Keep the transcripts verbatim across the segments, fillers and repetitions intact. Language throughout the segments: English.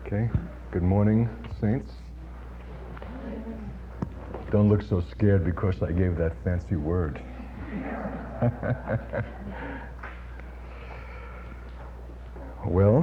Okay, good morning, saints. Don't look so scared because I gave that fancy word. Well,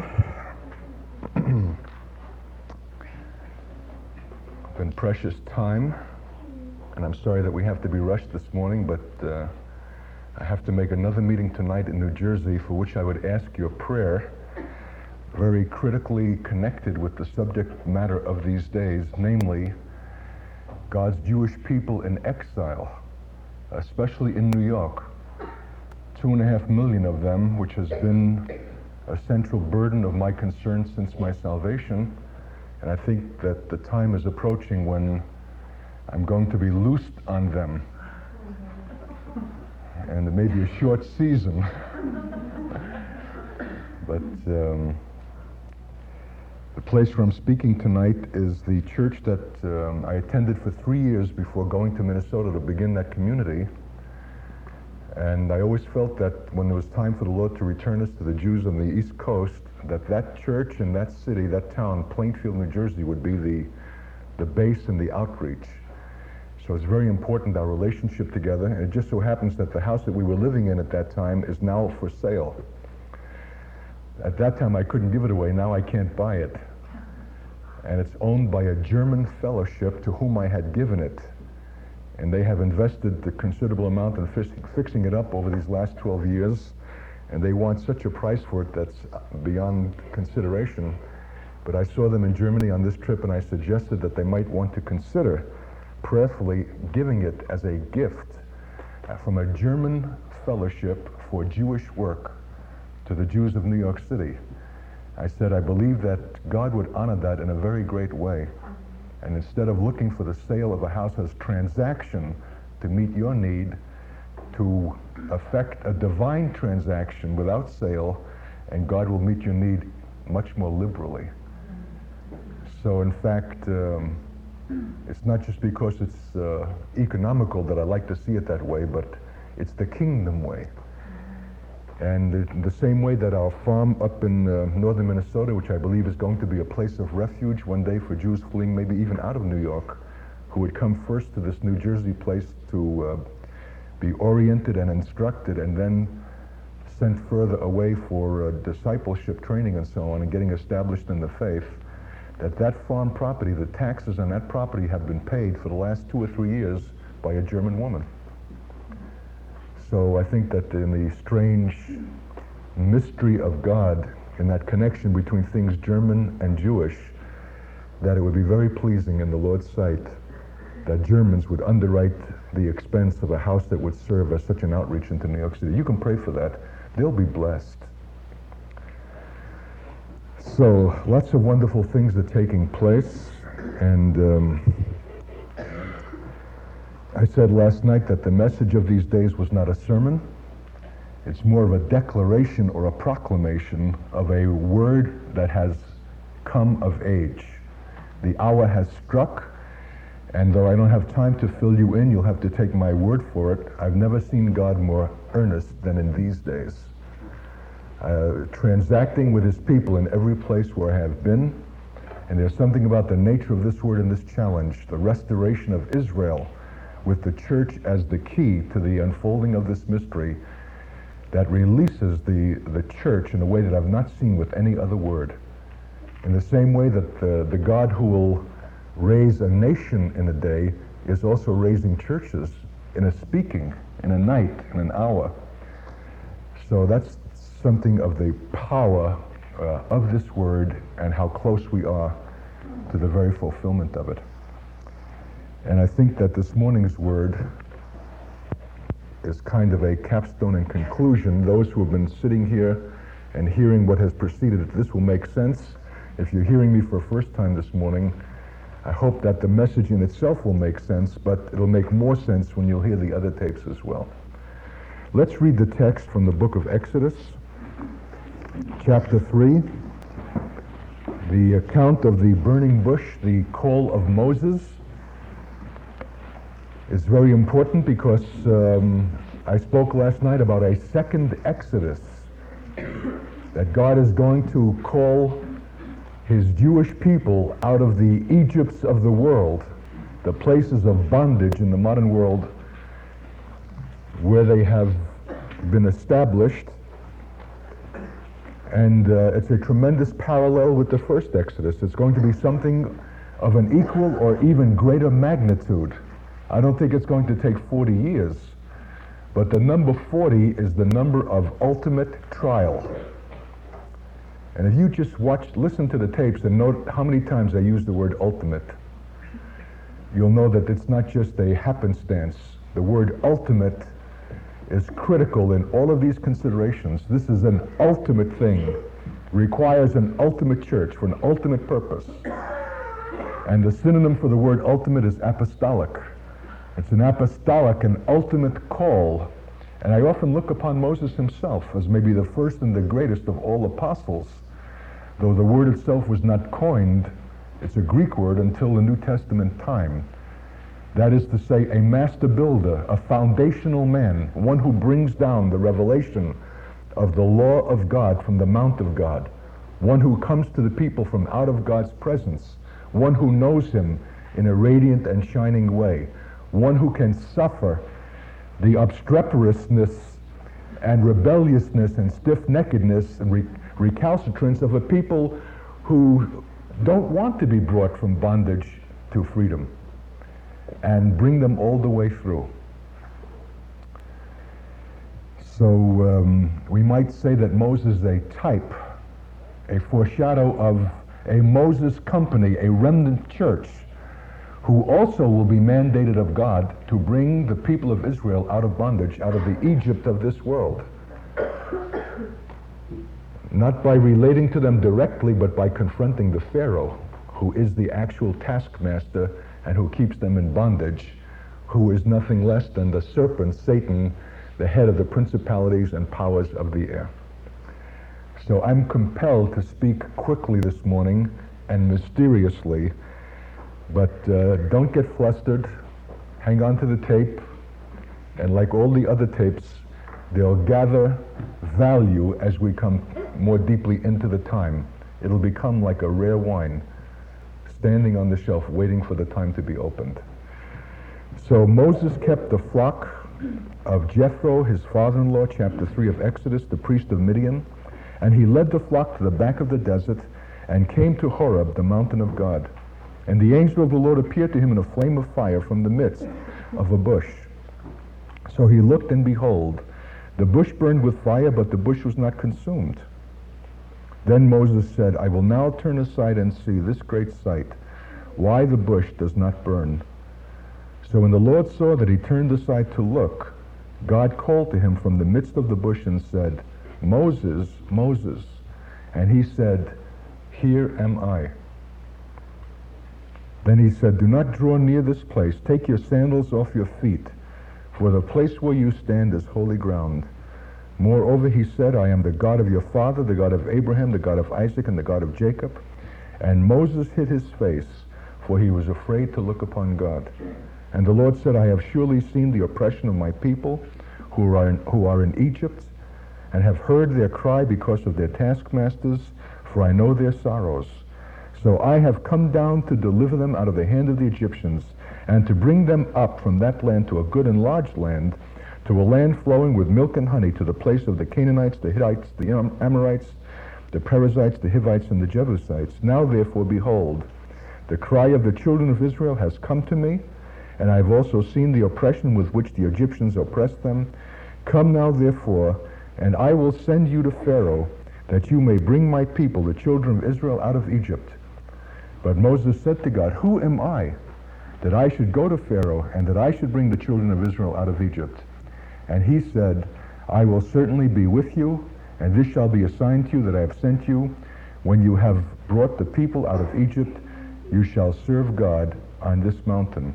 been precious time, and I'm sorry that we have to be rushed this morning, but uh, I have to make another meeting tonight in New Jersey, for which I would ask your prayer, very critically connected with the subject matter of these days, namely God's Jewish people in exile, especially in New York. Two and a half million of them, which has been a central burden of my concern since my salvation. And I think that the time is approaching when I'm going to be loosed on them. And it may be a short season. But um, the place where I'm speaking tonight is the church that um, I attended for three years before going to Minnesota to begin that community. And I always felt that when there was time for the Lord to return us to the Jews on the East Coast, that that church and that city, that town, Plainfield, New Jersey, would be the, the base and the outreach. So it's very important, our relationship together. And it just so happens that the house that we were living in at that time is now for sale. At that time, I couldn't give it away. Now I can't buy it. And it's owned by a German fellowship to whom I had given it. And they have invested a considerable amount in fix- fixing it up over these last twelve years. And they want such a price for it that's beyond consideration. But I saw them in Germany on this trip, and I suggested that they might want to consider prayerfully giving it as a gift uh, from a German fellowship for Jewish work to the Jews of New York City. I said, I believe that God would honor that in a very great way. And instead of looking for the sale of a house as transaction to meet your need, to effect a divine transaction without sale, and God will meet your need much more liberally. So in fact, um, it's not just because it's uh, economical that I like to see it that way, but it's the kingdom way. And in the same way that our farm up in uh, northern Minnesota, which I believe is going to be a place of refuge one day for Jews fleeing maybe even out of New York, who would come first to this New Jersey place to uh, be oriented and instructed, and then sent further away for uh, discipleship training and so on, and getting established in the faith, that that farm property, the taxes on that property have been paid for the last two or three years by a German woman. So I think that in the strange mystery of God, in that connection between things German and Jewish, that it would be very pleasing in the Lord's sight that Germans would underwrite the expense of a house that would serve as such an outreach into New York City. You can pray for that. They'll be blessed. So lots of wonderful things are taking place, and um, I said last night that the message of these days was not a sermon. It's more of a declaration or a proclamation of a word that has come of age. The hour has struck, and though I don't have time to fill you in, you'll have to take my word for it. I've never seen God more earnest than in these days. Uh, transacting with his people in every place where I have been, and there's something about the nature of this word and this challenge, the restoration of Israel, with the church as the key to the unfolding of this mystery, that releases the, the church in a way that I've not seen with any other word. In the same way that the, the God who will raise a nation in a day is also raising churches in a speaking, in a night, in an hour. So that's something of the power uh, of this word and how close we are to the very fulfillment of it. And I think that this morning's word is kind of a capstone and conclusion. Those who have been sitting here and hearing what has preceded it, this will make sense. If you're hearing me for the first time this morning, I hope that the message in itself will make sense, but it'll make more sense when you'll hear the other tapes as well. Let's read the text from the book of Exodus, chapter three. The account of the burning bush, the call of Moses, is very important because um, I spoke last night about a second Exodus, that God is going to call his Jewish people out of the Egypts of the world, the places of bondage in the modern world where they have been established. And uh, it's a tremendous parallel with the first Exodus. It's going to be something of an equal or even greater magnitude. I don't think it's going to take forty years, but the number forty is the number of ultimate trial. And if you just watch, listen to the tapes and note how many times I use the word ultimate, you'll know that it's not just a happenstance. The word ultimate is critical in all of these considerations. This is an ultimate thing, requires an ultimate church for an ultimate purpose. And the synonym for the word ultimate is apostolic. It's an apostolic, an ultimate call. And I often look upon Moses himself as maybe the first and the greatest of all apostles. Though the word itself was not coined, it's a Greek word until the New Testament time. That is to say, a master builder, a foundational man, one who brings down the revelation of the law of God from the Mount of God, one who comes to the people from out of God's presence, one who knows him in a radiant and shining way, one who can suffer the obstreperousness and rebelliousness and stiff-neckedness and re- recalcitrance of a people who don't want to be brought from bondage to freedom, and bring them all the way through. So um, we might say that Moses is a type, a foreshadow of a Moses company, a remnant church, who also will be mandated of God to bring the people of Israel out of bondage, out of the Egypt of this world. Not by relating to them directly, but by confronting the Pharaoh, who is the actual taskmaster and who keeps them in bondage, who is nothing less than the serpent, Satan, the head of the principalities and powers of the air. So I'm compelled to speak quickly this morning and mysteriously, but uh, don't get flustered. Hang on to the tape, and like all the other tapes, they'll gather value as we come more deeply into the time. It'll become like a rare wine standing on the shelf waiting for the time to be opened. So Moses kept the flock of Jethro, his father-in-law, chapter three of Exodus, the priest of Midian, and he led the flock to the back of the desert and came to Horeb, the mountain of God. And the angel of the Lord appeared to him in a flame of fire from the midst of a bush. So he looked, and behold, the bush burned with fire, but the bush was not consumed. Then Moses said, I will now turn aside and see this great sight, why the bush does not burn. So when the Lord saw that he turned aside to look, God called to him from the midst of the bush and said, Moses, Moses. And he said, Here am I. Then he said, Do not draw near this place. Take your sandals off your feet, for the place where you stand is holy ground. Moreover, he said, I am the God of your father, the God of Abraham, the God of Isaac, and the God of Jacob. And Moses hid his face, for he was afraid to look upon God. And the Lord said, I have surely seen the oppression of my people who are in, who are in Egypt, and have heard their cry because of their taskmasters, for I know their sorrows. So I have come down to deliver them out of the hand of the Egyptians, and to bring them up from that land to a good and large land, to a land flowing with milk and honey, to the place of the Canaanites, the Hittites, the Amorites, the Perizzites, the Hivites, and the Jebusites. Now therefore, behold, the cry of the children of Israel has come to me, and I have also seen the oppression with which the Egyptians oppressed them. Come now therefore, and I will send you to Pharaoh, that you may bring my people, the children of Israel, out of Egypt. But Moses said to God, Who am I, that I should go to Pharaoh, and that I should bring the children of Israel out of Egypt? And he said, I will certainly be with you, and this shall be a sign to you that I have sent you. When you have brought the people out of Egypt, you shall serve God on this mountain.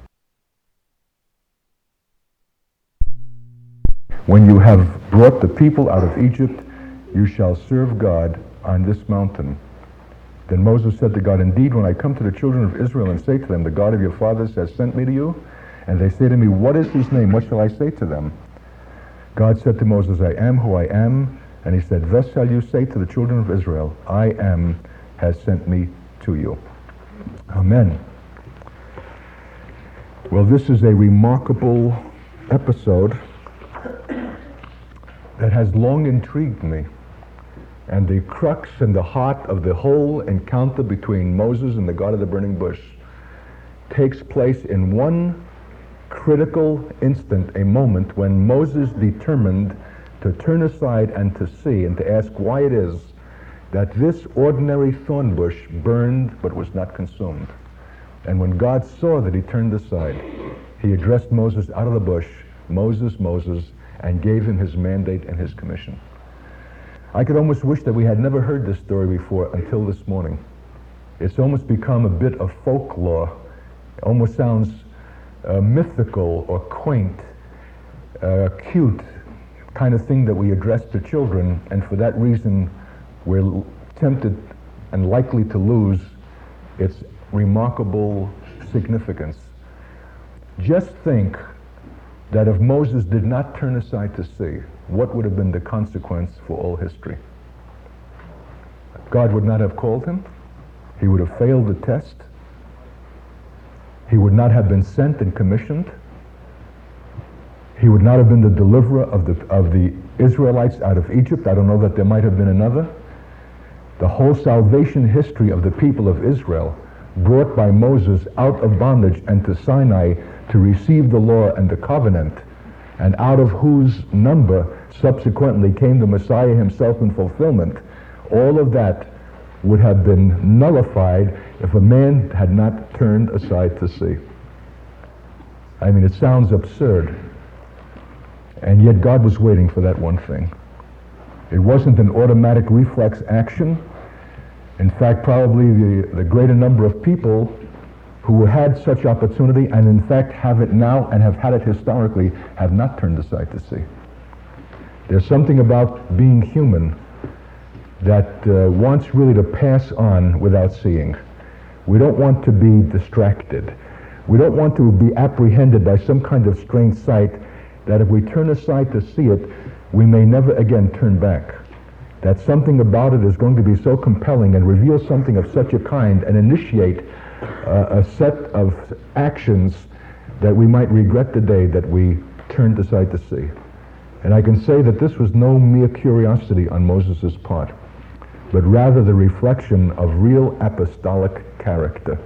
When you have brought the people out of Egypt, you shall serve God on this mountain. Then Moses said to God, Indeed, when I come to the children of Israel and say to them, The God of your fathers has sent me to you, and they say to me, What is his name? What shall I say to them? God said to Moses, I am who I am. And he said, Thus shall you say to the children of Israel, I am has sent me to you. Amen. Well, this is a remarkable episode that has long intrigued me. And the crux and the heart of the whole encounter between Moses and the God of the burning bush takes place in one critical instant, a moment when Moses determined to turn aside and to see and to ask why it is that this ordinary thorn bush burned but was not consumed. And when God saw that he turned aside, he addressed Moses out of the bush, Moses, Moses, and gave him his mandate and his commission. I could almost wish that we had never heard this story before until this morning. It's almost become a bit of folklore. It almost sounds uh, mythical or quaint, uh, cute, kind of thing that we address to children, and for that reason we're l- tempted and likely to lose its remarkable significance. Just think that if Moses did not turn aside to see, what would have been the consequence for all history? God would not have called him. He would have failed the test. He would not have been sent and commissioned. He would not have been the deliverer of the, of the Israelites out of Egypt. I don't know that there might have been another. The whole salvation history of the people of Israel, brought by Moses out of bondage and to Sinai to receive the law and the covenant, and out of whose number subsequently came the Messiah himself in fulfillment, all of that would have been nullified if a man had not turned aside to see. I mean, it sounds absurd, and yet God was waiting for that one thing. It wasn't an automatic reflex action. In fact, probably the, the greater number of people who had such opportunity and in fact have it now and have had it historically have not turned aside to see. There's something about being human that uh, wants really to pass on without seeing. We don't want to be distracted. We don't want to be apprehended by some kind of strange sight that if we turn aside to see it, we may never again turn back. That something about it is going to be so compelling and reveal something of such a kind and initiate Uh, a set of actions that we might regret the day that we turned aside to see. And I can say that this was no mere curiosity on Moses' part, but rather the reflection of real apostolic character.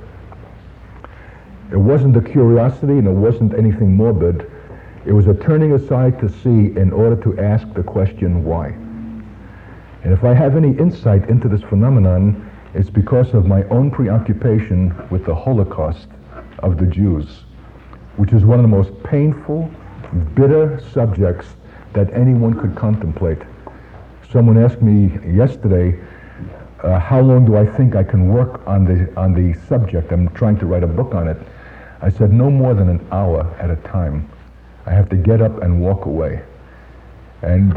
It wasn't a curiosity and it wasn't anything morbid. It was a turning aside to see in order to ask the question, why? And if I have any insight into this phenomenon, it's because of my own preoccupation with the Holocaust of the Jews, which is one of the most painful, bitter subjects that anyone could contemplate. Someone asked me yesterday, uh, how long do I think I can work on the on the subject? I'm trying to write a book on it. I said, no more than an hour at a time. I have to get up and walk away and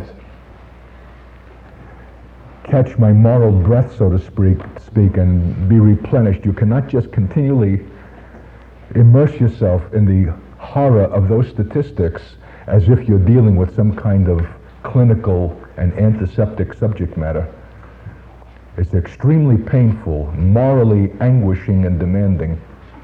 catch my moral breath, so to speak, speak, and be replenished. You cannot just continually immerse yourself in the horror of those statistics as if you're dealing with some kind of clinical and antiseptic subject matter. It's extremely painful, morally anguishing and demanding.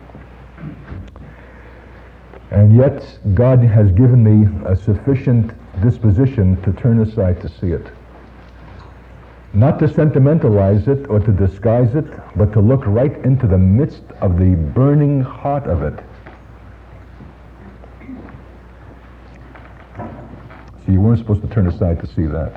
And yet, God has given me a sufficient disposition to turn aside to see it. Not to sentimentalize it or to disguise it, but to look right into the midst of the burning heart of it. So you weren't supposed to turn aside to see that.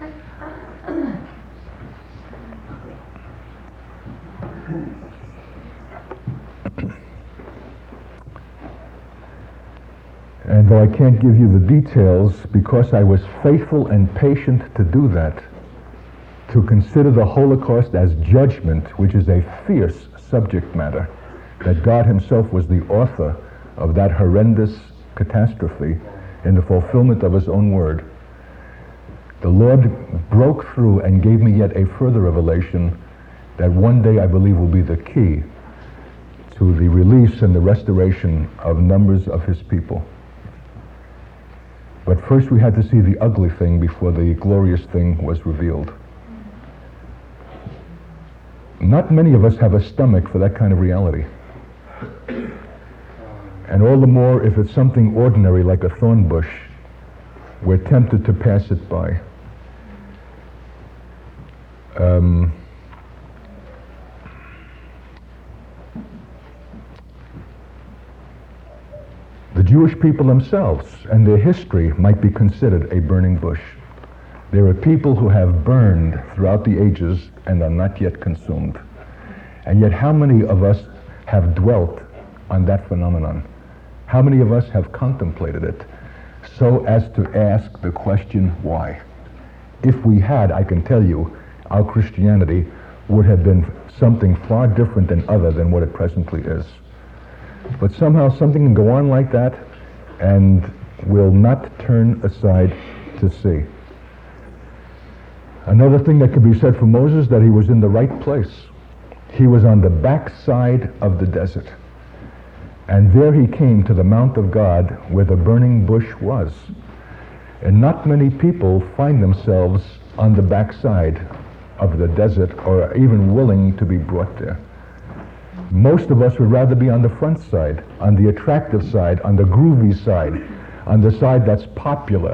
And though I can't give you the details, because I was faithful and patient to do that, to consider the Holocaust as judgment, which is a fierce subject matter, that God himself was the author of that horrendous catastrophe in the fulfillment of his own word. The Lord broke through and gave me yet a further revelation that one day I believe will be the key to the release and the restoration of numbers of his people. But first we had to see the ugly thing before the glorious thing was revealed. not many of us have a stomach for that kind of reality. And all the more if it's something ordinary like a thorn bush, we're tempted to pass it by. Um, the Jewish people themselves and their history might be considered a burning bush. There are people who have burned throughout the ages and are not yet consumed. And yet how many of us have dwelt on that phenomenon? How many of us have contemplated it so as to ask the question, why? If we had, I can tell you, our Christianity would have been something far different and other than what it presently is. But somehow something can go on like that and will not turn aside to see. Another thing that could be said for Moses, that he was in the right place. He was on the backside of the desert. And there he came to the Mount of God where the burning bush was. And not many people find themselves on the backside of the desert or even willing to be brought there. Most of us would rather be on the front side, on the attractive side, on the groovy side, on the side that's popular.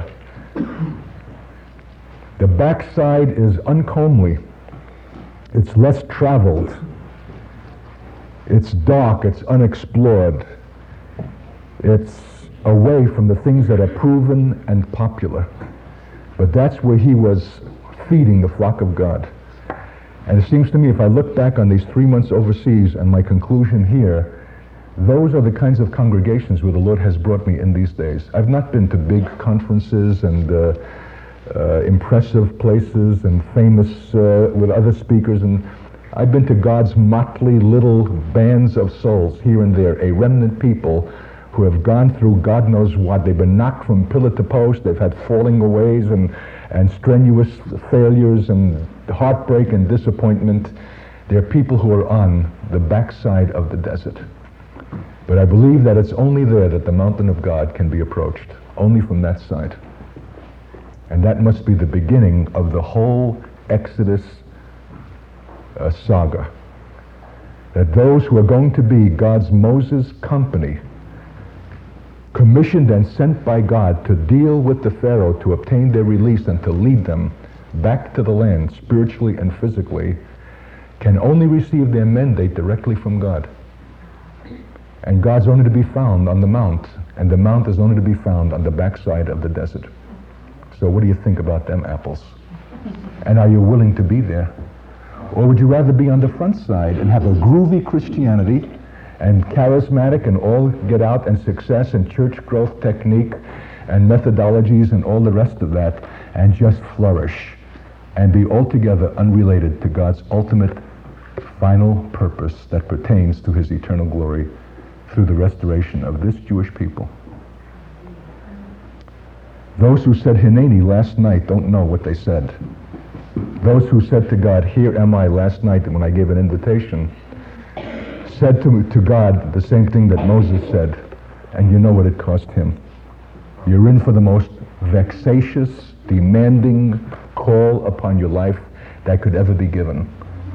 The backside is uncomely. It's less traveled. It's dark, it's unexplored. It's away from the things that are proven and popular. But that's where he was feeding the flock of God. And it seems to me, if I look back on these three months overseas and my conclusion here, those are the kinds of congregations where the Lord has brought me in these days. I've not been to big conferences and uh, uh, impressive places and famous uh, with other speakers, and I've been to God's motley little bands of souls here and there, a remnant people who have gone through God knows what. They've been knocked from pillar to post. They've had falling aways and, and strenuous failures and heartbreak and disappointment. They're people who are on the backside of the desert. But I believe that it's only there that the mountain of God can be approached, only from that side. And that must be the beginning of the whole Exodus uh, saga. That those who are going to be God's Moses company, commissioned and sent by God to deal with the Pharaoh to obtain their release and to lead them back to the land spiritually and physically, can only receive their mandate directly from God. And God's only to be found on the mount, and the mount is only to be found on the backside of the desert. So what do you think about them apples? And are you willing to be there? Or would you rather be on the front side and have a groovy Christianity and charismatic and all get out and success and church growth technique and methodologies and all the rest of that, and just flourish and be altogether unrelated to God's ultimate final purpose that pertains to his eternal glory through the restoration of this Jewish people? Those who said Hineni last night don't know what they said. Those who said to God, here am I, last night when I gave an invitation, said to, to God the same thing that Moses said, and you know what it cost him. You're in for the most vexatious, demanding call upon your life that could ever be given.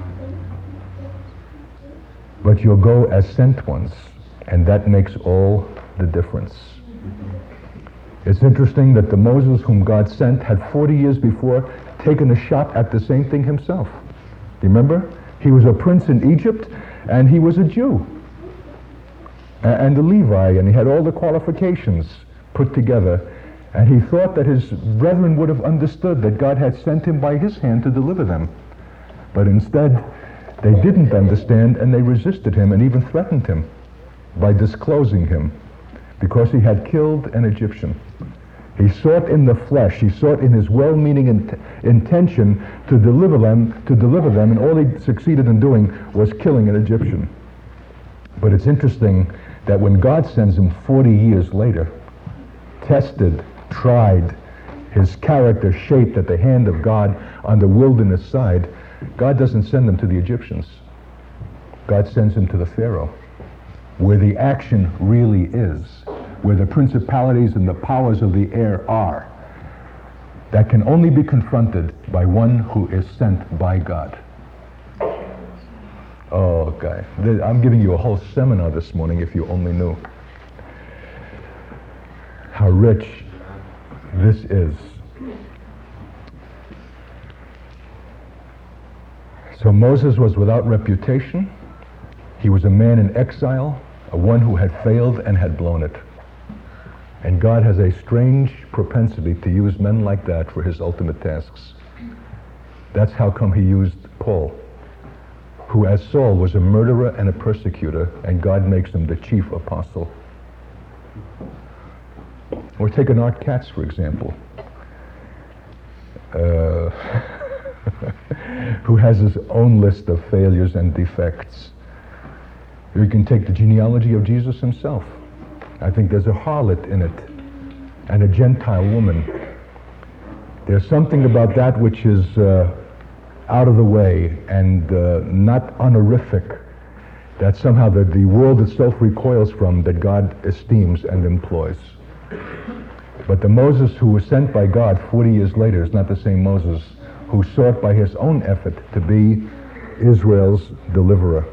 But you'll go as sent ones, and that makes all the difference. It's interesting that the Moses whom God sent had forty years before taken a shot at the same thing himself. You remember? He was a prince in Egypt, and he was a Jew, and a Levi, and he had all the qualifications put together, and he thought that his brethren would have understood that God had sent him by his hand to deliver them. But instead, they didn't understand, and they resisted him and even threatened him by disclosing him, because he had killed an Egyptian. He sought in the flesh, he sought in his well-meaning int- intention to deliver them, to deliver them, and all he succeeded in doing was killing an Egyptian. But it's interesting that when God sends him forty years later, tested, tried, his character shaped at the hand of God on the wilderness side, God doesn't send him to the Egyptians. God sends him to the Pharaoh, where the action really is, where the principalities and the powers of the air are, that can only be confronted by one who is sent by God. Oh, guy, I'm giving you a whole seminar this morning if you only knew how rich this is. So Moses was without reputation. He was a man in exile, a one who had failed and had blown it. And God has a strange propensity to use men like that for his ultimate tasks. That's how come he used Paul, who as Saul was a murderer and a persecutor, and God makes him the chief apostle. Or take an Art Katz, for example, uh, who has his own list of failures and defects. You can take the genealogy of Jesus himself. I think there's a harlot in it, and a Gentile woman. There's something about that which is uh, out of the way and uh, not honorific, that somehow the, the world itself recoils from, that God esteems and employs. But the Moses who was sent by God forty years later is not the same Moses who sought by his own effort to be Israel's deliverer.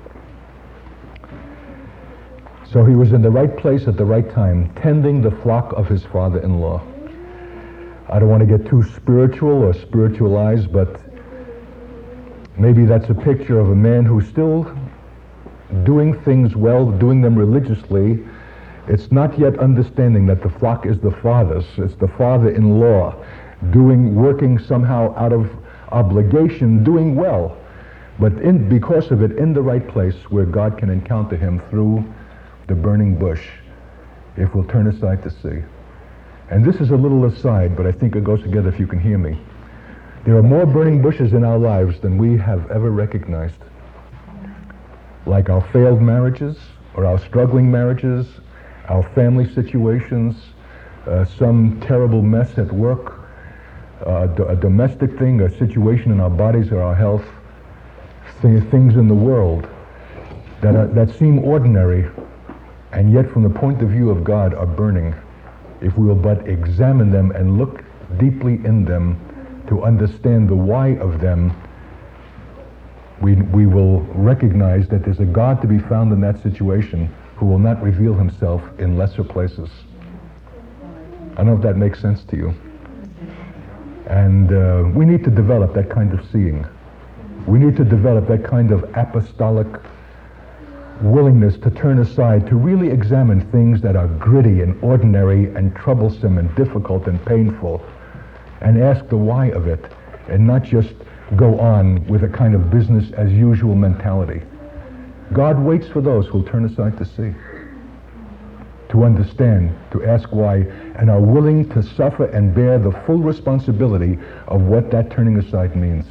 So he was in the right place at the right time, tending the flock of his father-in-law. I don't want to get too spiritual or spiritualized, but maybe that's a picture of a man who's still doing things well, doing them religiously. It's not yet understanding that the flock is the father's. It's the father-in-law doing, working somehow out of obligation, doing well, but in, because of it, in the right place where God can encounter him through the burning bush, if we'll turn aside to see. And this is a little aside, but I think it goes together if you can hear me. There are more burning bushes in our lives than we have ever recognized. Like our failed marriages, or our struggling marriages, our family situations, uh, some terrible mess at work, uh, d- a domestic thing, a situation in our bodies or our health, th- things in the world that are, that seem ordinary, and yet from the point of view of God are burning, if we will but examine them and look deeply in them to understand the why of them. We, we will recognize that there's a God to be found in that situation who will not reveal himself in lesser places. I don't know if that makes sense to you. And uh, we need to develop that kind of seeing. We need to develop that kind of apostolic willingness to turn aside, to really examine things that are gritty and ordinary and troublesome and difficult and painful, and ask the why of it, and not just go on with a kind of business as usual mentality. God waits for those who will turn aside to see, to understand, to ask why, and are willing to suffer and bear the full responsibility of what that turning aside means.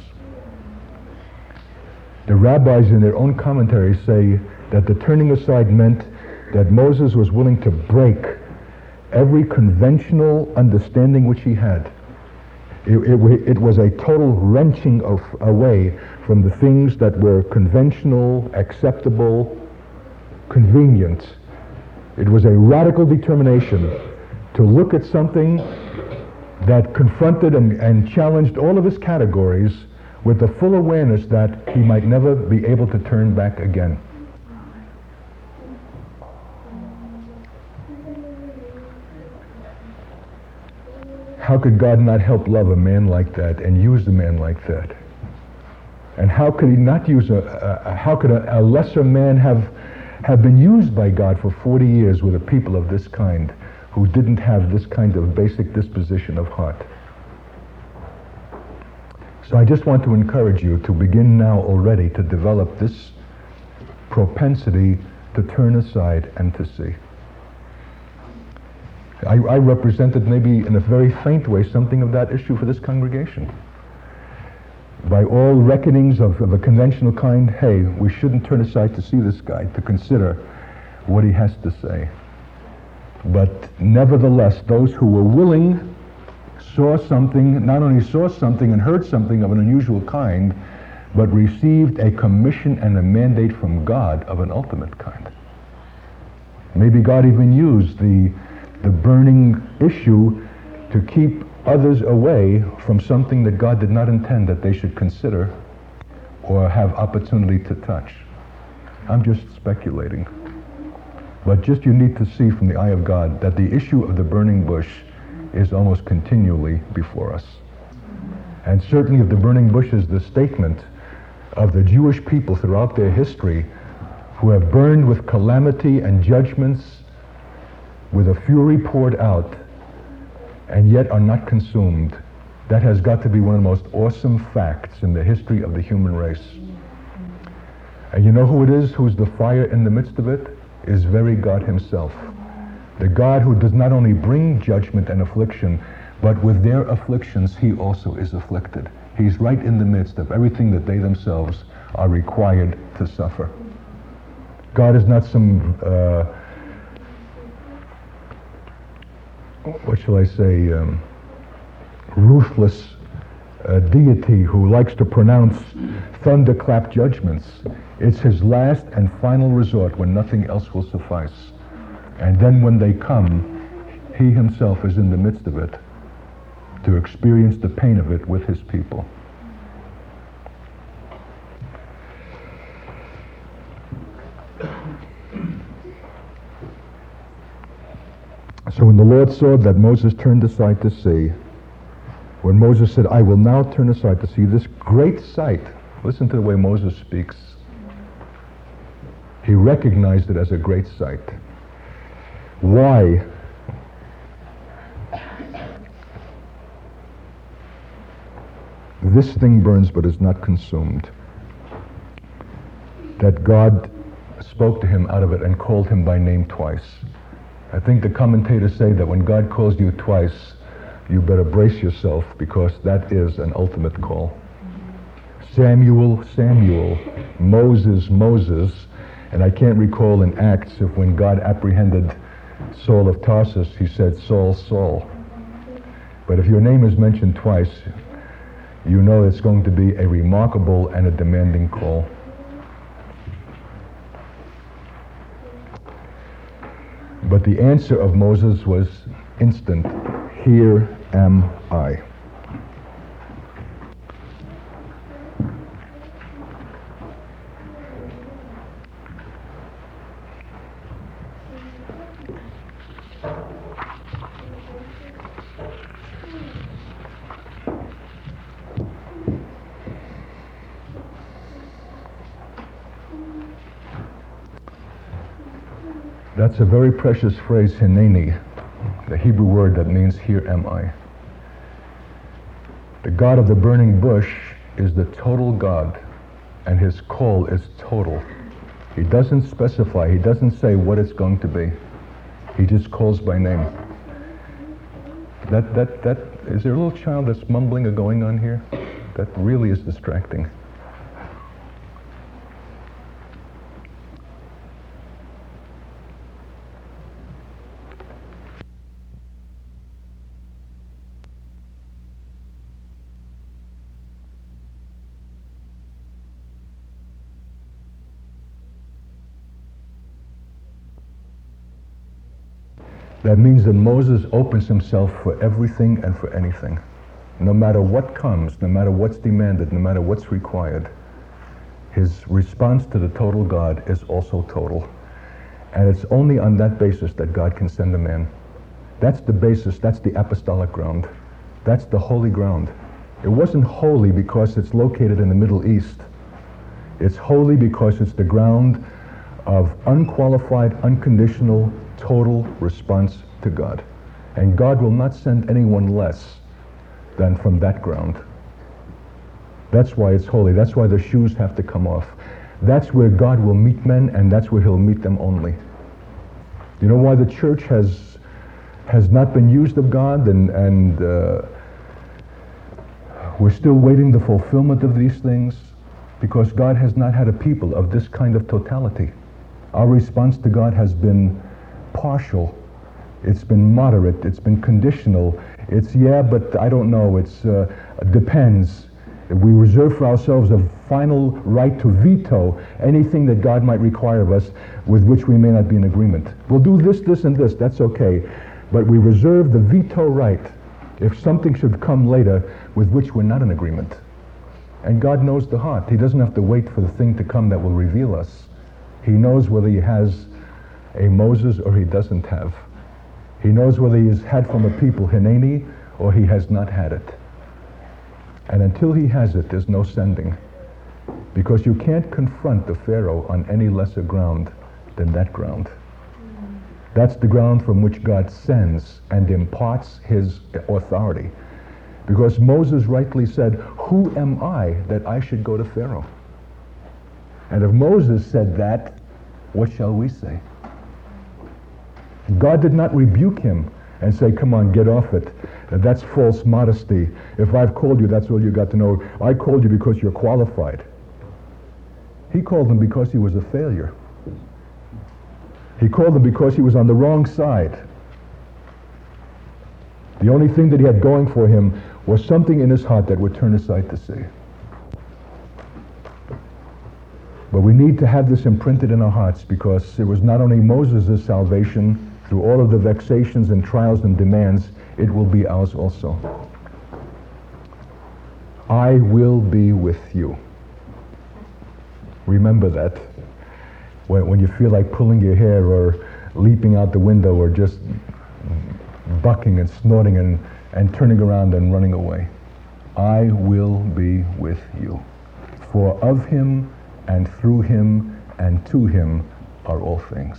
The rabbis in their own commentaries say that the turning aside meant that Moses was willing to break every conventional understanding which he had. It, it, it was a total wrenching of, away from the things that were conventional, acceptable, convenient. It was a radical determination to look at something that confronted and, and challenged all of his categories with the full awareness that he might never be able to turn back again. How could God not help love a man like that and use a man like that? And how could he not use a, a, a how could a, a lesser man have have been used by God for forty years with a people of this kind who didn't have this kind of basic disposition of heart? So I just want to encourage you to begin now already to develop this propensity to turn aside and to see. I, I represented maybe in a very faint way something of that issue for this congregation. By all reckonings of, of a conventional kind, hey, we shouldn't turn aside to see this guy, to consider what he has to say. But nevertheless, those who were willing saw something, not only saw something and heard something of an unusual kind, but received a commission and a mandate from God of an ultimate kind. Maybe God even used the the burning issue to keep others away from something that God did not intend that they should consider or have opportunity to touch. I'm just speculating. But just you need to see from the eye of God that the issue of the burning bush is almost continually before us. And certainly if the burning bush is the statement of the Jewish people throughout their history who have burned with calamity and judgments, with a fury poured out, and yet are not consumed, that has got to be one of the most awesome facts in the history of the human race. And you know who it is who's the fire in the midst of it? Is very God himself. The God who does not only bring judgment and affliction, but with their afflictions he also is afflicted. He's right in the midst of everything that they themselves are required to suffer. God is not some, uh, what shall I say, um, ruthless uh, deity who likes to pronounce thunderclap judgments. It's his last and final resort when nothing else will suffice. And then when they come, he himself is in the midst of it to experience the pain of it with his people. So when the Lord saw that Moses turned aside to see, when Moses said, I will now turn aside to see this great sight, listen to the way Moses speaks. He recognized it as a great sight. Why? This thing burns but is not consumed. That God spoke to him out of it and called him by name twice. I think the commentators say that when God calls you twice, you better brace yourself, because that is an ultimate call. Samuel, Samuel, Moses, Moses, and I can't recall in Acts if when God apprehended Saul of Tarsus, he said, Saul, Saul. But if your name is mentioned twice, you know it's going to be a remarkable and a demanding call. But the answer of Moses was instant. Here am I. That's a very precious phrase, hineni, the Hebrew word that means here am I. The God of the burning bush is the total God, and his call is total. He doesn't specify, he doesn't say what it's going to be. He just calls by name. That, that, that, is there a little child that's mumbling or going on here? That really is distracting. That means that Moses opens himself for everything and for anything. No matter what comes, no matter what's demanded, no matter what's required, his response to the total God is also total. And it's only on that basis that God can send a man. That's the basis, that's the apostolic ground. That's the holy ground. It wasn't holy because it's located in the Middle East. It's holy because it's the ground of unqualified, unconditional, total response to God. And God will not send anyone less than from that ground. That's why it's holy. That's why the shoes have to come off. That's where God will meet men, and that's where he'll meet them only. You know why the church has has not been used of God, and, and uh, we're still waiting the fulfillment of these things? Because God has not had a people of this kind of totality. Our response to God has been partial. It's been moderate. It's been conditional. It's, yeah, but I don't know. It's uh, depends. We reserve for ourselves a final right to veto anything that God might require of us with which we may not be in agreement. We'll do this, this, and this. That's okay. But we reserve the veto right if something should come later with which we're not in agreement. And God knows the heart. He doesn't have to wait for the thing to come that will reveal us. He knows whether he has a Moses or he doesn't have. He knows whether he has had from a people Hineni or he has not had it. And until he has it, there's no sending. Because you can't confront the Pharaoh on any lesser ground than that ground. That's the ground from which God sends and imparts his authority. Because Moses rightly said, "Who am I that I should go to Pharaoh?" And if Moses said that, what shall we say? God did not rebuke him and say, "Come on, get off it. That's false modesty. If I've called you, that's all you got to know. I called you because you're qualified." He called him because he was a failure. He called him because he was on the wrong side. The only thing that he had going for him was something in his heart that would turn aside to see. But we need to have this imprinted in our hearts, because it was not only Moses' salvation through all of the vexations and trials and demands, it will be ours also. I will be with you. Remember that. When, when you feel like pulling your hair or leaping out the window or just bucking and snorting and, and turning around and running away. I will be with you. For of him and through him and to him are all things.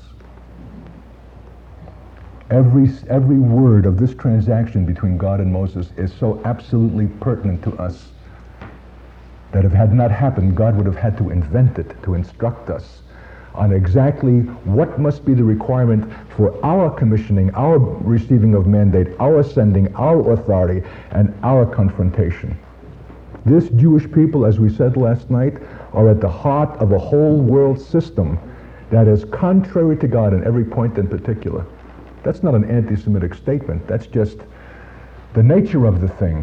Every, every word of this transaction between God and Moses is so absolutely pertinent to us that if it had not happened, God would have had to invent it to instruct us on exactly what must be the requirement for our commissioning, our receiving of mandate, our sending, our authority, and our confrontation. This Jewish people, as we said last night, are at the heart of a whole world system that is contrary to God in every point in particular. That's not an anti-Semitic statement. That's just the nature of the thing.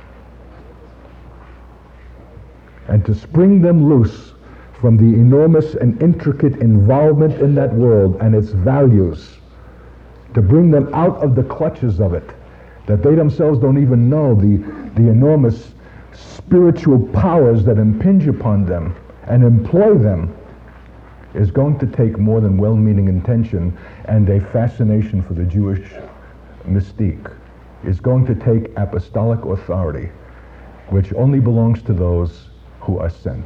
And to spring them loose from the enormous and intricate involvement in that world and its values, to bring them out of the clutches of it, that they themselves don't even know the, the enormous spiritual powers that impinge upon them and employ them, is going to take more than well-meaning intention and a fascination for the Jewish mystique. It's going to take apostolic authority, which only belongs to those who are sent.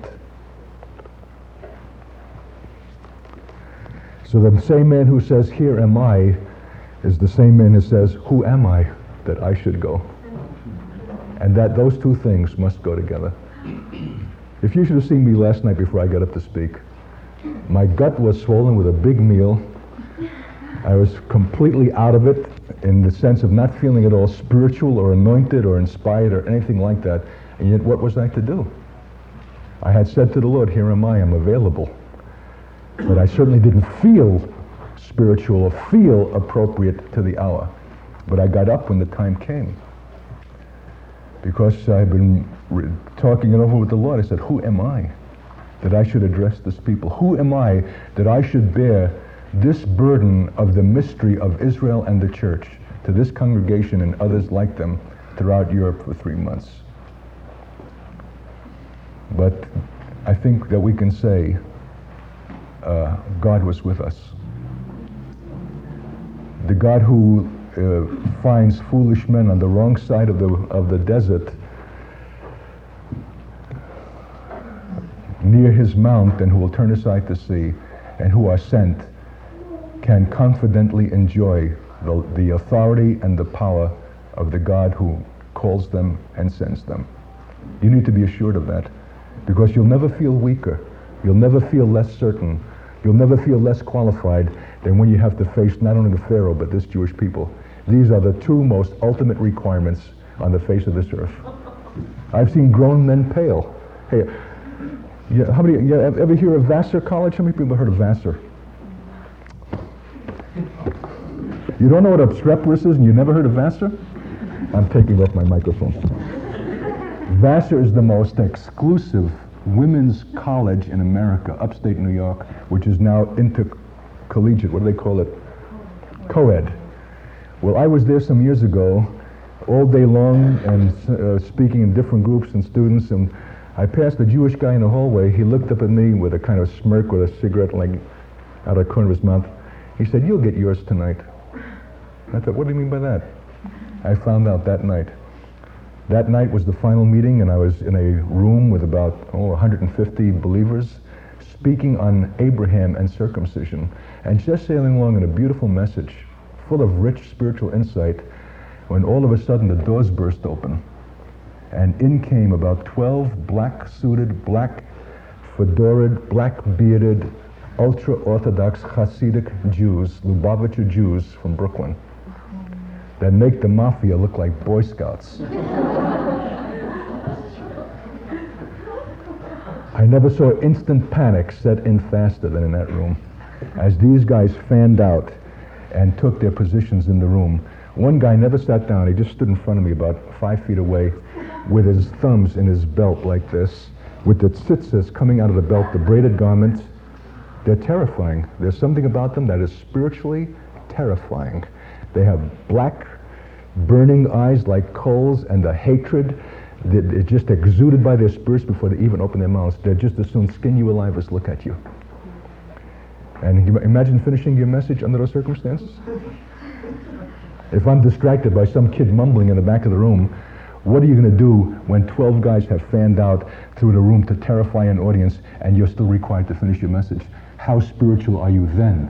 So the same man who says, "Here am I," is the same man who says, "Who am I that I should go?" And that those two things must go together. If you should have seen me last night before I got up to speak, my gut was swollen with a big meal. I was completely out of it in the sense of not feeling at all spiritual or anointed or inspired or anything like that. And yet what was I to do? I had said to the Lord, "Here am I, I'm available." But I certainly didn't feel spiritual or feel appropriate to the hour. But I got up when the time came. Because I've been re- talking it over with the Lord, I said, "Who am I that I should address this people? Who am I that I should bear this burden of the mystery of Israel and the church to this congregation and others like them throughout Europe for three months?" But I think that we can say uh, God was with us. The God who uh, finds foolish men on the wrong side of the of the desert near his mount, and who will turn aside to see, and who are sent, can confidently enjoy the, the authority and the power of the God who calls them and sends them. You need to be assured of that, because you'll never feel weaker, you'll never feel less certain, you'll never feel less qualified than when you have to face not only the Pharaoh but this Jewish people. These are the two most ultimate requirements on the face of this earth. I've seen grown men pale. Hey, yeah, how many, you ever hear of Vassar College? How many people have heard of Vassar? You don't know what obstreperous is and you never heard of Vassar? I'm taking off my microphone. Vassar is the most exclusive women's college in America, upstate New York, which is now intercollegiate. What do they call it? Co-ed. Well, I was there some years ago, all day long, and uh, speaking in different groups and students, and I passed a Jewish guy in the hallway. He looked up at me with a kind of smirk with a cigarette like out of the corner of his mouth. He said, "You'll get yours tonight." I thought, what do you mean by that? I found out that night. That night was the final meeting, and I was in a room with about oh, one hundred fifty believers speaking on Abraham and circumcision, and just sailing along in a beautiful message full of rich spiritual insight, when all of a sudden the doors burst open, and in came about twelve black-suited, black-fedored, black-bearded, ultra-Orthodox Hasidic Jews, Lubavitcher Jews from Brooklyn, that make the mafia look like Boy Scouts. I never saw instant panic set in faster than in that room, as these guys fanned out and took their positions in the room. One guy never sat down. He just stood in front of me about five feet away with his thumbs in his belt like this, with the tzitzis coming out of the belt, the braided garments. They're terrifying. There's something about them that is spiritually terrifying. They have black, burning eyes like coals, and the hatred that is just exuded by their spirits before they even open their mouths. They're just as soon skin you alive as look at you. And you imagine finishing your message under those circumstances? If I'm distracted by some kid mumbling in the back of the room, what are you going to do when twelve guys have fanned out through the room to terrify an audience and you're still required to finish your message? How spiritual are you then?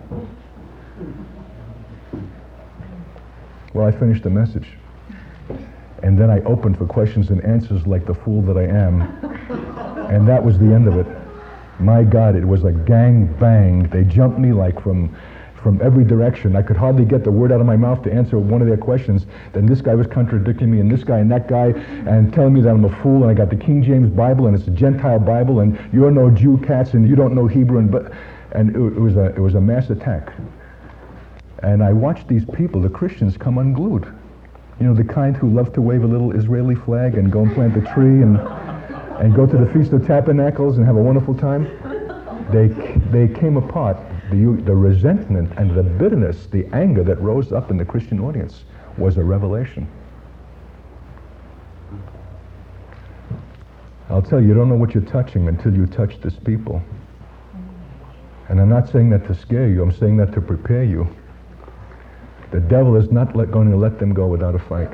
Well, I finished the message. And then I opened for questions and answers like the fool that I am. And that was the end of it. My God, it was a gang bang. They jumped me like from from every direction. I could hardly get the word out of my mouth to answer one of their questions. Then this guy was contradicting me, and this guy and that guy, and telling me that I'm a fool, and I got the King James Bible, and it's a Gentile Bible, and you're no Jew cats, and you don't know Hebrew, and but and it, it was a it was a mass attack. And I watched these people, the Christians, come unglued. You know, the kind who love to wave a little Israeli flag and go and plant a tree and and go to the Feast of Tabernacles and have a wonderful time. They they came apart. The, the resentment and the bitterness, the anger that rose up in the Christian audience was a revelation. I'll tell you, you don't know what you're touching until you touch this people. And I'm not saying that to scare you, I'm saying that to prepare you. The devil is not let, going to let them go without a fight.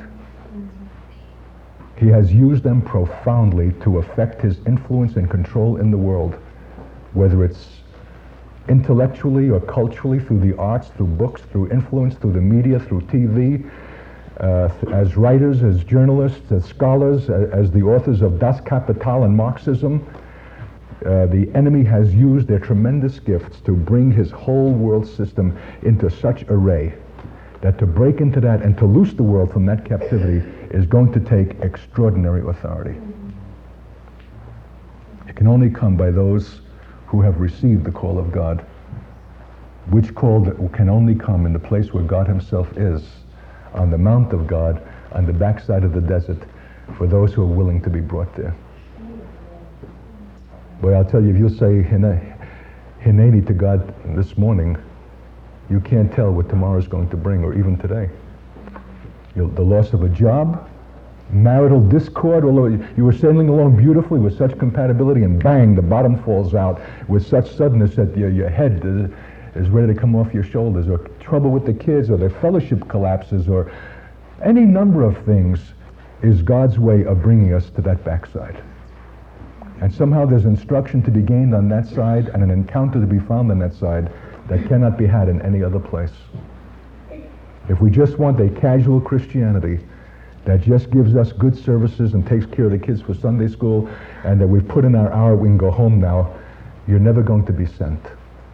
He has used them profoundly to affect his influence and control in the world, whether it's intellectually or culturally, through the arts, through books, through influence, through the media, through T V, uh, as writers, as journalists, as scholars, as, as the authors of Das Kapital and Marxism. Uh, the enemy has used their tremendous gifts to bring his whole world system into such array that to break into that and to loose the world from that captivity is going to take extraordinary authority. It can only come by those who have received the call of God, which call that can only come in the place where God himself is, on the Mount of God, on the backside of the desert, for those who are willing to be brought there. Boy, I'll tell you, if you'll say Hineni to God this morning, you can't tell what tomorrow is going to bring, or even today. You'll, the loss of a job, marital discord, although you were sailing along beautifully with such compatibility, and bang, the bottom falls out with such suddenness that your, your head is, is ready to come off your shoulders, or trouble with the kids, or their fellowship collapses, or any number of things is God's way of bringing us to that backside. And somehow there's instruction to be gained on that side and an encounter to be found on that side that cannot be had in any other place. If we just want a casual Christianity that just gives us good services and takes care of the kids for Sunday school, and that we've put in our hour, we can go home now, you're never going to be sent.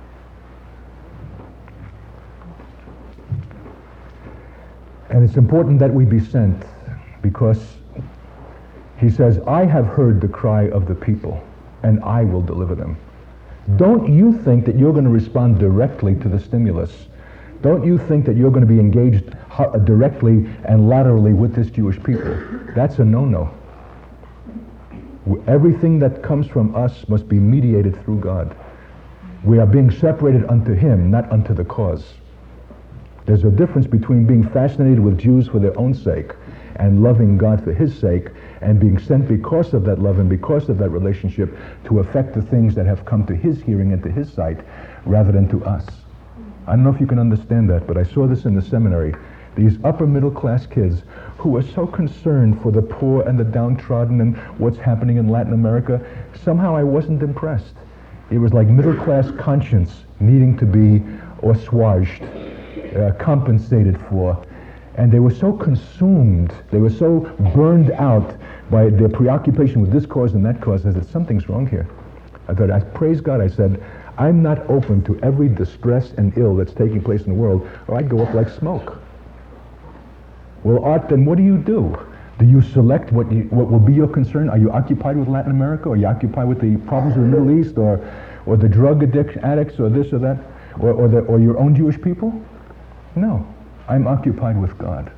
And it's important that we be sent because he says, I have heard the cry of the people, and I will deliver them. Don't you think that you're going to respond directly to the stimulus? Don't you think that you're going to be engaged directly and laterally with this Jewish people? That's a no-no. Everything that comes from us must be mediated through God. We are being separated unto him, not unto the cause. There's a difference between being fascinated with Jews for their own sake and loving God for his sake, and being sent because of that love and because of that relationship to affect the things that have come to his hearing and to his sight rather than to us. I don't know if you can understand that, but I saw this in the seminary. These upper middle class kids who are so concerned for the poor and the downtrodden and what's happening in Latin America, somehow I wasn't impressed. It was like middle class conscience needing to be assuaged, uh, compensated for. And they were so consumed, they were so burned out by their preoccupation with this cause and that cause. I said, something's wrong here. I thought, I praise God, I said, I'm not open to every distress and ill that's taking place in the world, or I'd go up like smoke. Well, Art, then what do you do? Do you select what you, what will be your concern? Are you occupied with Latin America? Are you occupied with the problems of the Middle East, or or the drug addiction addicts, or this or that, or or, the, or your own Jewish people? No, I'm occupied with God.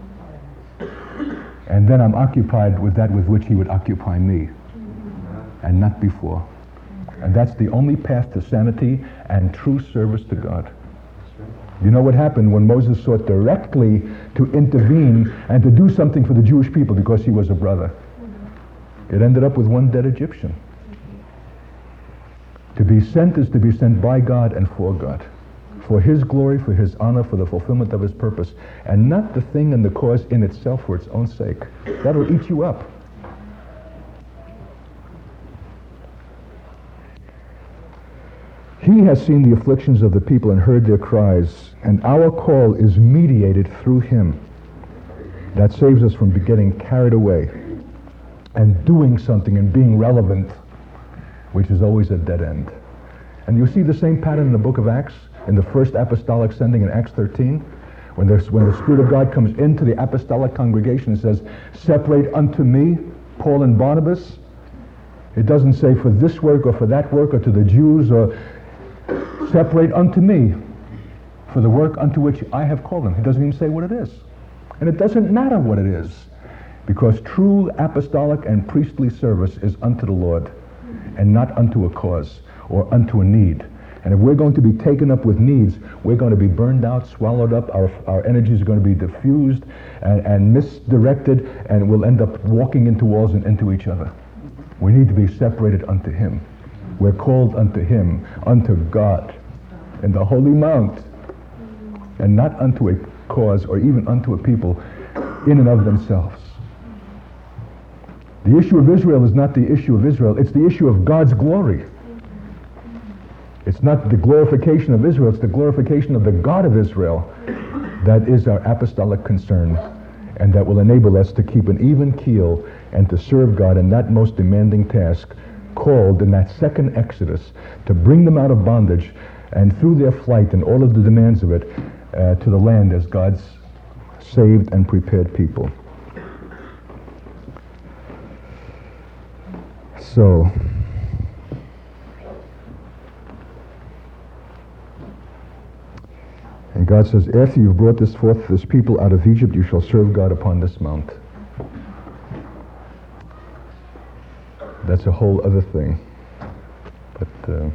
And then I'm occupied with that with which he would occupy me, and not before. And that's the only path to sanity and true service to God. You know what happened when Moses sought directly to intervene and to do something for the Jewish people because he was a brother? It ended up with one dead Egyptian. To be sent is to be sent by God and for God, for his glory, for his honor, for the fulfillment of his purpose, and not the thing and the cause in itself for its own sake. That'll eat you up. He has seen the afflictions of the people and heard their cries, and our call is mediated through him. That saves us from getting carried away and doing something and being relevant, which is always a dead end. And you see the same pattern in the book of Acts, in the first apostolic sending in Acts thirteen, when, there's, when the Spirit of God comes into the apostolic congregation and says, separate unto me Paul and Barnabas. It doesn't say for this work or for that work or to the Jews, or separate unto me for the work unto which I have called them. He doesn't even say what it is. And it doesn't matter what it is, because true apostolic and priestly service is unto the Lord and not unto a cause or unto a need. And if we're going to be taken up with needs, we're going to be burned out, swallowed up, our, our energies are going to be diffused and, and misdirected, and we'll end up walking into walls and into each other. We need to be separated unto him. We're called unto him, unto God, in the holy mount, and not unto a cause or even unto a people in and of themselves. The issue of Israel is not the issue of Israel, it's the issue of God's glory. It's not the glorification of Israel, it's the glorification of the God of Israel that is our apostolic concern, and that will enable us to keep an even keel and to serve God in that most demanding task, called in that second Exodus to bring them out of bondage and through their flight and all of the demands of it uh, to the land as God's saved and prepared people. So, and God says, after you've brought this forth, this people out of Egypt, you shall serve God upon this mount. That's a whole other thing. But uh,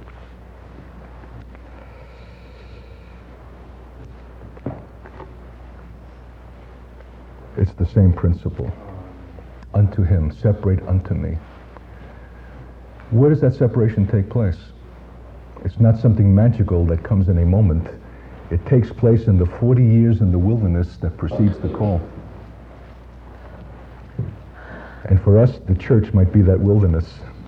it's the same principle. Unto him, separate unto me. Where does that separation take place? It's not something magical that comes in a moment. It takes place in the forty years in the wilderness that precedes the call. And for us, the church might be that wilderness.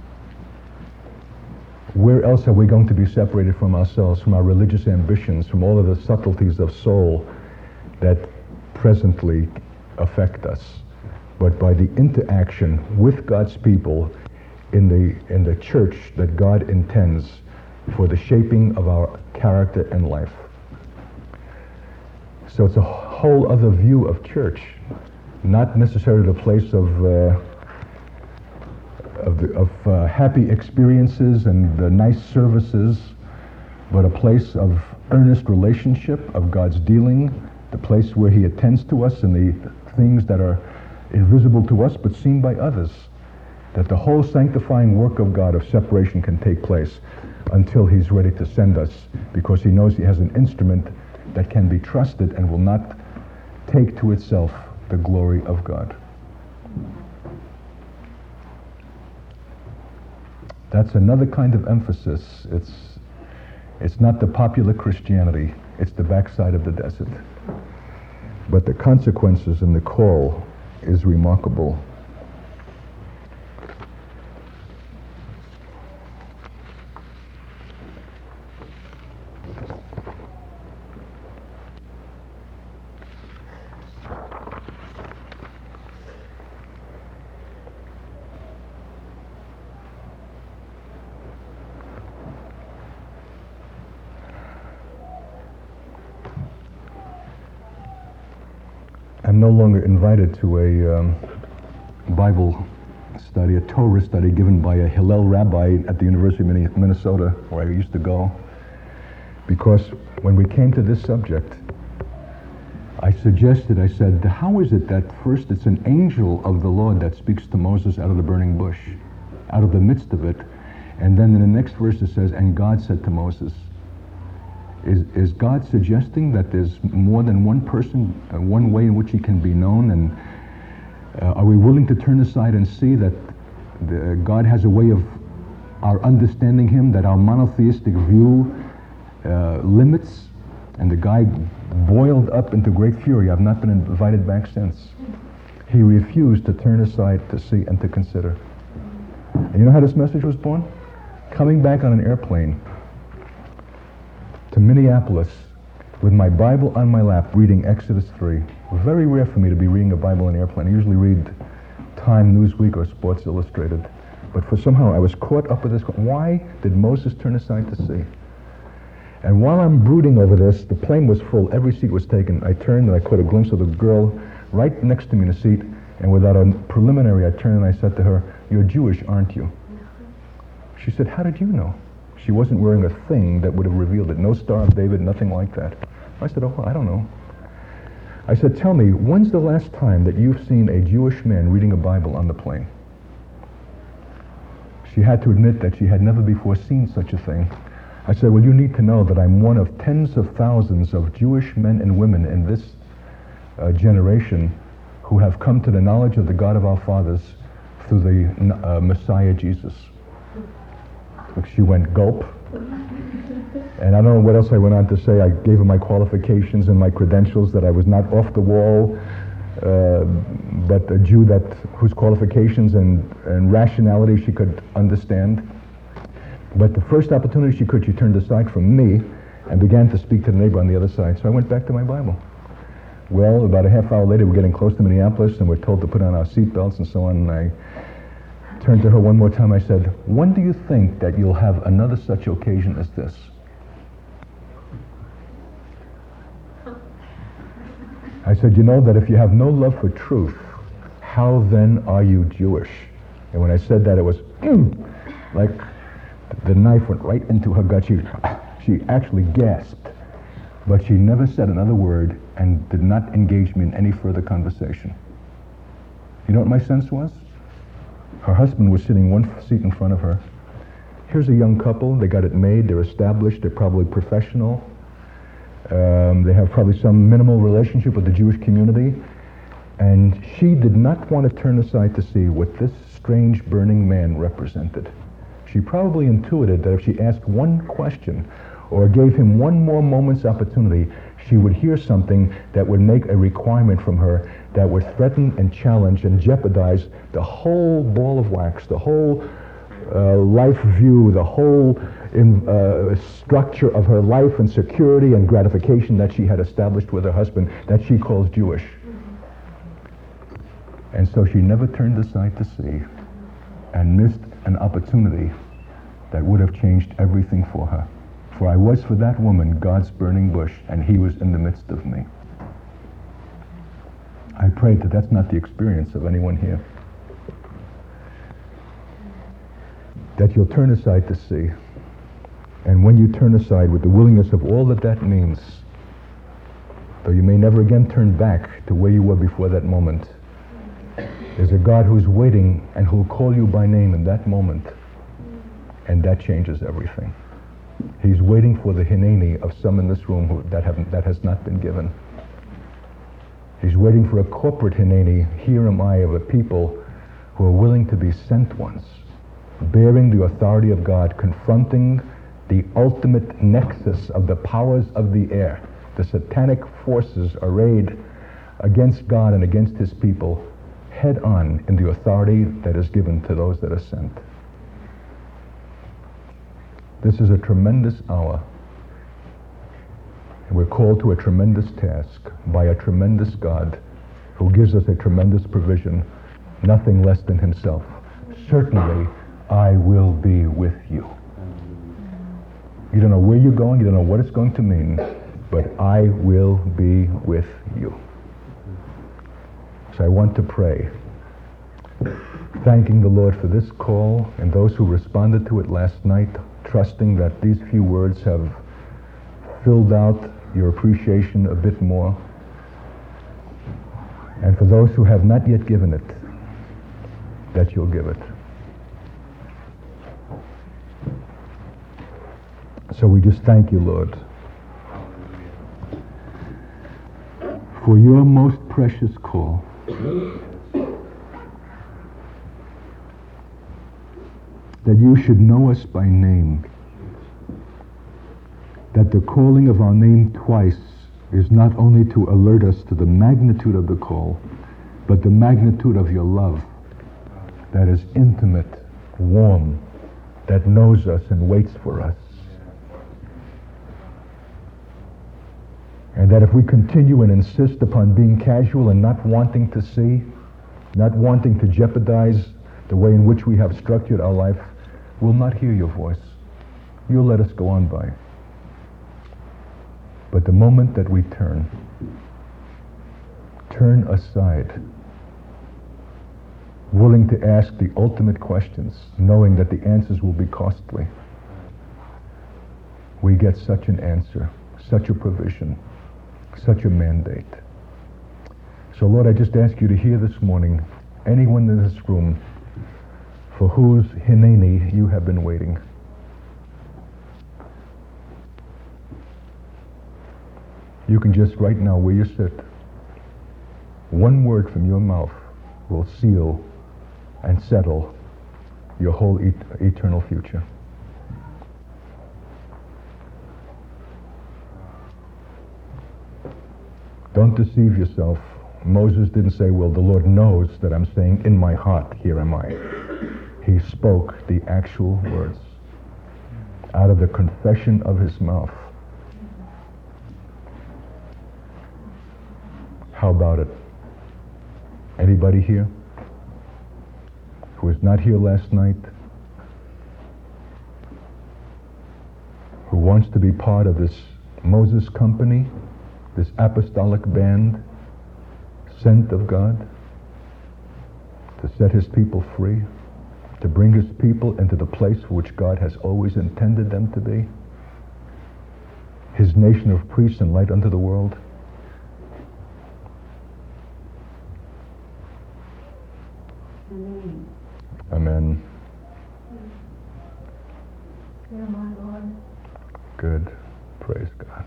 Where else are we going to be separated from ourselves, from our religious ambitions, from all of the subtleties of soul that presently affect us, but by the interaction with God's people in the in the church that God intends for the shaping of our character and life. So it's a whole other view of church, not necessarily the place of uh, of, the, of uh, happy experiences and the nice services, but a place of earnest relationship, of God's dealing, the place where he attends to us in the things that are invisible to us but seen by others, that the whole sanctifying work of God of separation can take place until he's ready to send us, because he knows he has an instrument that can be trusted and will not take to itself the glory of God. That's another kind of emphasis. It's, it's not the popular Christianity, it's the backside of the desert. But the consequences and the call is remarkable. I'm no longer invited to a um, Bible study, a Torah study given by a Hillel rabbi at the University of Minnesota, where I used to go, because when we came to this subject, I suggested, I said, how is it that first it's an angel of the Lord that speaks to Moses out of the burning bush, out of the midst of it, and then in the next verse it says, and God said to Moses. Is, is God suggesting that there's more than one person, uh, one way in which he can be known? And uh, are we willing to turn aside and see that the, God has a way of our understanding him, that our monotheistic view uh, limits? And the guy boiled up into great fury. I've not been invited back since. He refused to turn aside to see and to consider. And you know how this message was born? Coming back on an airplane to Minneapolis with my Bible on my lap, reading Exodus three. Very rare for me to be reading a Bible on an airplane. I usually read Time, Newsweek, or Sports Illustrated. But for somehow I was caught up with this. Why did Moses turn aside to see? And while I'm brooding over this, the plane was full. Every seat was taken. I turned and I caught a glimpse of the girl right next to me in the seat. And without a preliminary, I turned and I said to her, "You're Jewish, aren't you?" She said, "How did you know?" She wasn't wearing a thing that would have revealed it. No Star of David, nothing like that. I said, "Oh, I don't know." I said, "Tell me, when's the last time that you've seen a Jewish man reading a Bible on the plane?" She had to admit that she had never before seen such a thing. I said, "Well, you need to know that I'm one of tens of thousands of Jewish men and women in this uh, generation who have come to the knowledge of the God of our fathers through the uh, Messiah Jesus." She went gulp. And I don't know what else I went on to say. I gave her my qualifications and my credentials, that I was not off the wall, uh, but a Jew that whose qualifications and, and rationality she could understand. But the first opportunity she could, she turned aside from me and began to speak to the neighbor on the other side. So I went back to my Bible. Well, about a half hour later, we're getting close to Minneapolis, and we're told to put on our seatbelts and so on, and I turned to her one more time. I said, "When do you think that you'll have another such occasion as this?" I said, "You know that if you have no love for truth, how then are you Jewish?" And when I said that, it was mm, like the knife went right into her gut. She, she actually gasped, but she never said another word and did not engage me in any further conversation. You know what my sense was? Her husband was sitting one seat in front of her. Here's a young couple. They got it made. They're established. They're probably professional. Um, they have probably some minimal relationship with the Jewish community. And she did not want to turn aside to see what this strange burning man represented. She probably intuited that if she asked one question or gave him one more moment's opportunity, she would hear something that would make a requirement from her that would threaten and challenge and jeopardize the whole ball of wax, the whole uh, life view, the whole in, uh, structure of her life and security and gratification that she had established with her husband, that she calls Jewish. And so she never turned aside to see and missed an opportunity that would have changed everything for her. For I was for that woman God's burning bush, and he was in the midst of me. I pray that that's not the experience of anyone here. That you'll turn aside to see. And when you turn aside with the willingness of all that that means, though you may never again turn back to where you were before that moment, there's a God who's waiting and who'll call you by name in that moment, and that changes everything. He's waiting for the hineni of some in this room who, that, haven't, that has not been given. He's waiting for a corporate Hineni. Here am I of a people who are willing to be sent ones, bearing the authority of God, confronting the ultimate nexus of the powers of the air, the satanic forces arrayed against God and against his people, head on in the authority that is given to those that are sent. This is a tremendous hour. And we're called to a tremendous task by a tremendous God who gives us a tremendous provision, nothing less than himself. Certainly, I will be with you. You don't know where you're going, you don't know what it's going to mean, but I will be with you. So I want to pray, thanking the Lord for this call and those who responded to it last night, trusting that these few words have filled out your appreciation a bit more. And for those who have not yet given it, that you'll give it. So we just thank you, Lord, for your most precious call. That you should know us by name. That the calling of our name twice is not only to alert us to the magnitude of the call, but the magnitude of your love that is intimate, warm, that knows us and waits for us. And that if we continue and insist upon being casual and not wanting to see, not wanting to jeopardize the way in which we have structured our life, we'll not hear your voice. You'll let us go on by. But the moment that we turn, turn aside, willing to ask the ultimate questions, knowing that the answers will be costly, we get such an answer, such a provision, such a mandate. So Lord, I just ask you to hear this morning anyone in this room for whose Hineni you have been waiting. You can just right now where you sit, one word from your mouth will seal and settle your whole et- eternal future. Don't deceive yourself. Moses didn't say, well, the Lord knows that I'm saying in my heart, here am I. He spoke the actual words out of the confession of his mouth. How about it? Anybody here who was not here last night, who wants to be part of this Moses company, this apostolic band, sent of God, to set his people free, to bring his people into the place for which God has always intended them to be, his nation of priests and light unto the world? Amen. Amen. Dear my Lord. Good. Praise God.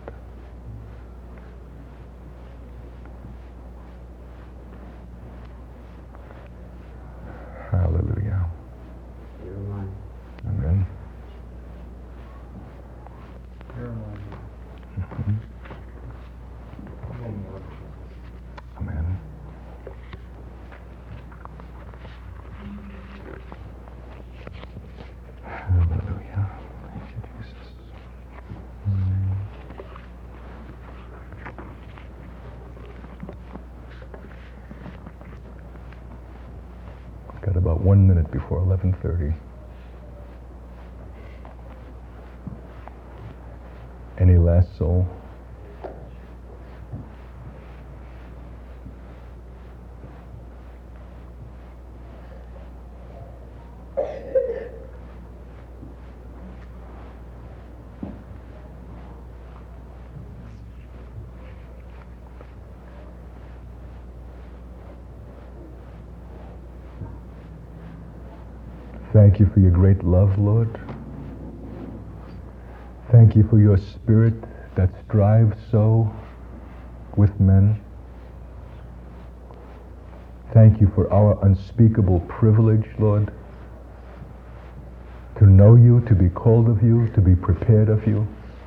Hallelujah. Amen. Mhm. Amen. Hallelujah. Thank you, Jesus. Amen. Got about one minute before eleven thirty. Any last soul? Thank you for your great love, Lord. Thank you for your spirit that strives so with men. Thank you for our unspeakable privilege, Lord, to know you, to be called of you, to be prepared of you.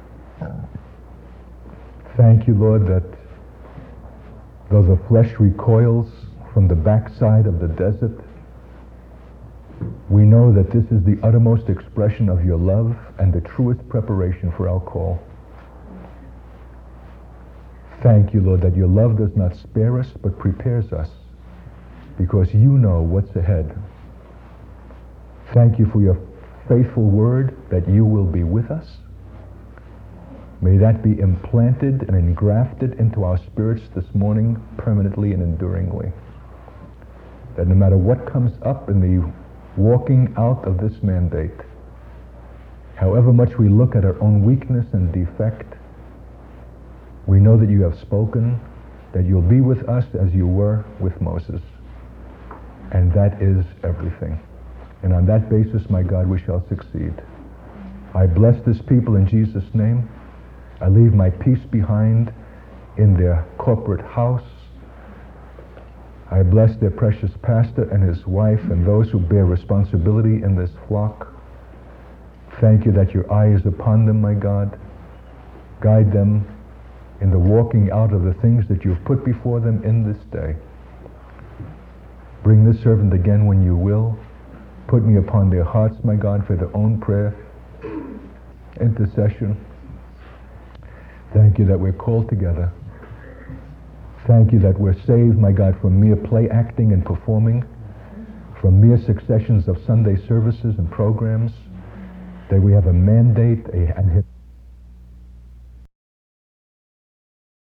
Thank you, Lord, that though the flesh recoils from the backside of the desert, we know that this is the uttermost expression of your love and the truest preparation for our call. Thank you, Lord, that your love does not spare us, but prepares us, because you know what's ahead. Thank you for your faithful word that you will be with us. May that be implanted and engrafted into our spirits this morning permanently and enduringly. That no matter what comes up in the walking out of this mandate, however much we look at our own weakness and defect, we know that you have spoken, that you'll be with us as you were with Moses. And that is everything. And on that basis, my God, we shall succeed. I bless this people in Jesus' name. I leave my peace behind in their corporate house. I bless their precious pastor and his wife and those who bear responsibility in this flock. Thank you that your eye is upon them, my God. Guide them in the walking out of the things that you've put before them in this day. Bring this servant again when you will. Put me upon their hearts, my God, for their own prayer, intercession. Thank you that we're called together. Thank you that we're saved, my God, from mere play acting and performing, from mere successions of Sunday services and programs, that we have a mandate a, and